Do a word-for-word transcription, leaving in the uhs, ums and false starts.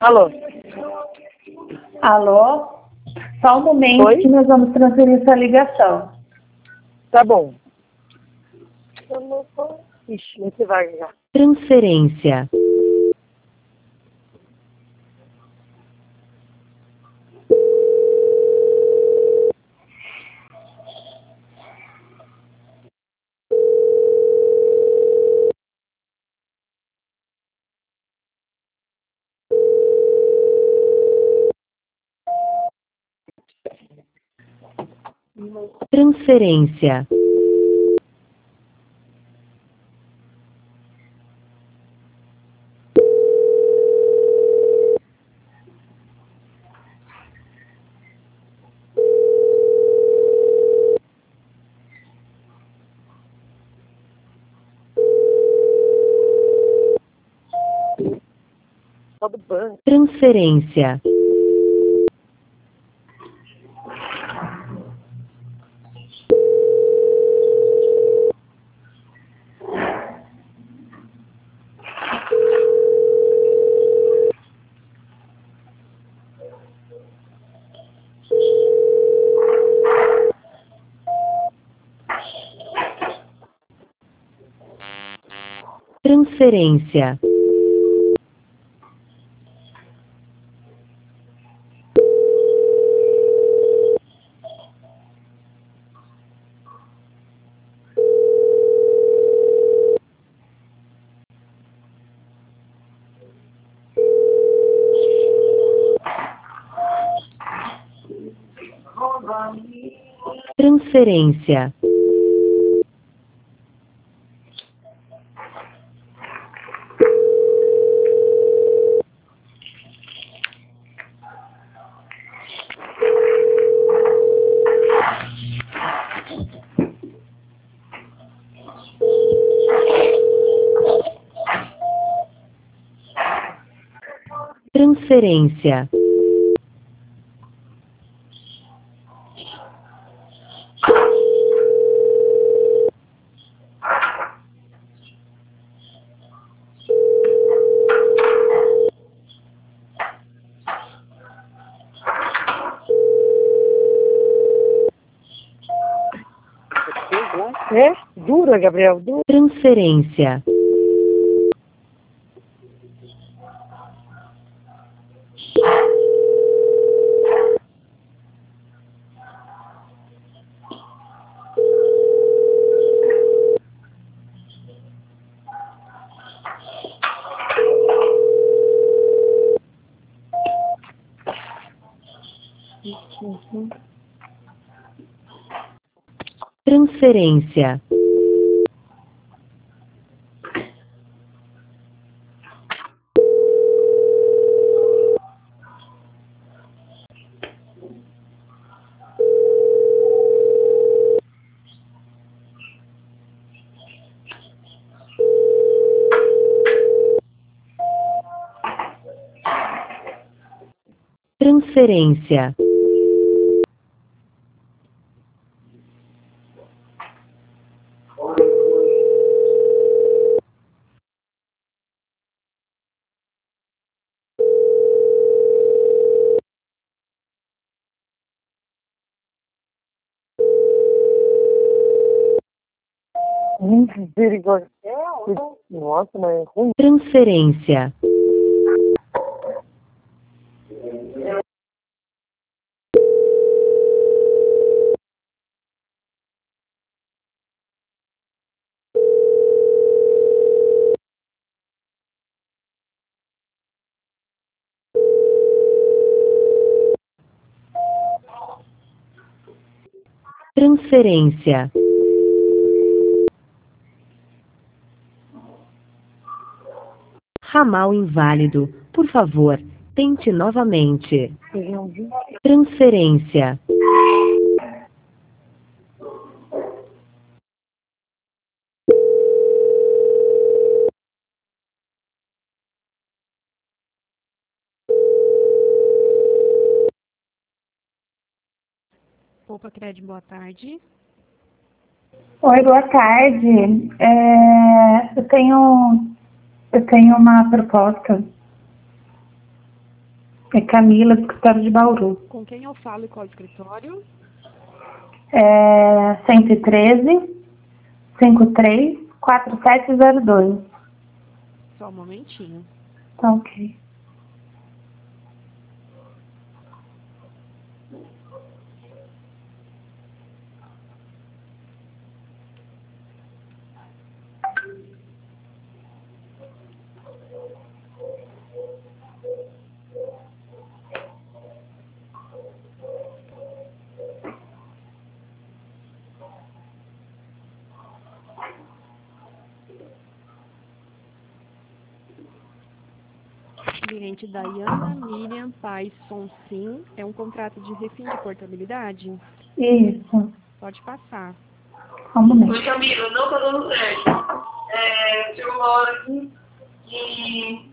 Alô? Alô? Só um momento Oi? que nós vamos transferir sua ligação. Tá bom. Ixi, você vai já. Transferência. Transferência. Só do banco. Transferência. Transferência. Transferência. Transferência. É? Dura, Gabriel, dura. Transferência. Transferência. Transferência. Perigoso. Nossa, mas é ruim. Transferência. Transferência. Ramal inválido. Por favor, tente novamente. Transferência. Opa, Cred, boa tarde. Oi, boa tarde. É, eu tenho eu tenho uma proposta. É Camila, do escritório de Bauru. Com quem eu falo e qual escritório? É cento e treze, cinquenta e três, quarenta e sete zero dois. Só um momentinho. Tá ok. Cliente Dayana Miriam Paz Sonsim. É um contrato de refim de portabilidade? Isso. Pode passar. Só um momento. Oi, Camila, não tá dando certo. É, chegou uma hora aqui que